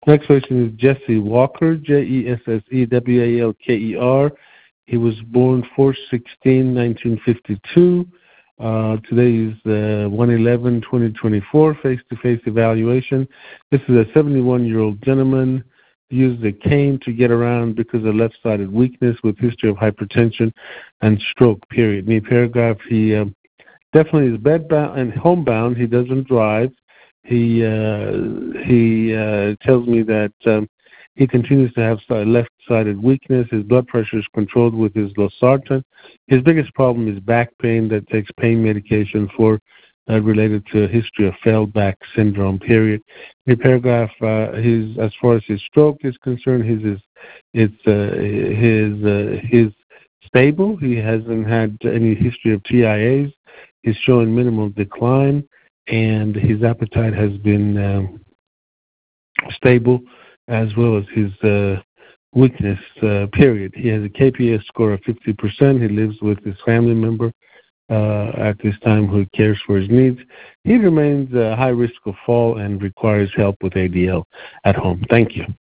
Next person is Jesse Walker, Jessewalker. He was born 4/16/1952. Today is 1/11/2024, face-to-face evaluation. This is a 71-year-old gentleman. He uses a cane to get around because of left-sided weakness with history of hypertension and stroke, period. In the paragraph, he definitely is bedbound and homebound. He doesn't drive. He tells me that he continues to have left-sided weakness. His blood pressure is controlled with his losartan. His biggest problem is back pain that takes pain medication for related to a history of failed back syndrome, period. In the paragraph, as far as his stroke is concerned, he's stable. He hasn't had any history of TIAs. He's showing minimal decline, and his appetite has been stable, as well as his weakness, period. He has a KPS score of 50%. He lives with his family member at this time who cares for his needs. He remains high risk of fall and requires help with ADL at home. Thank you.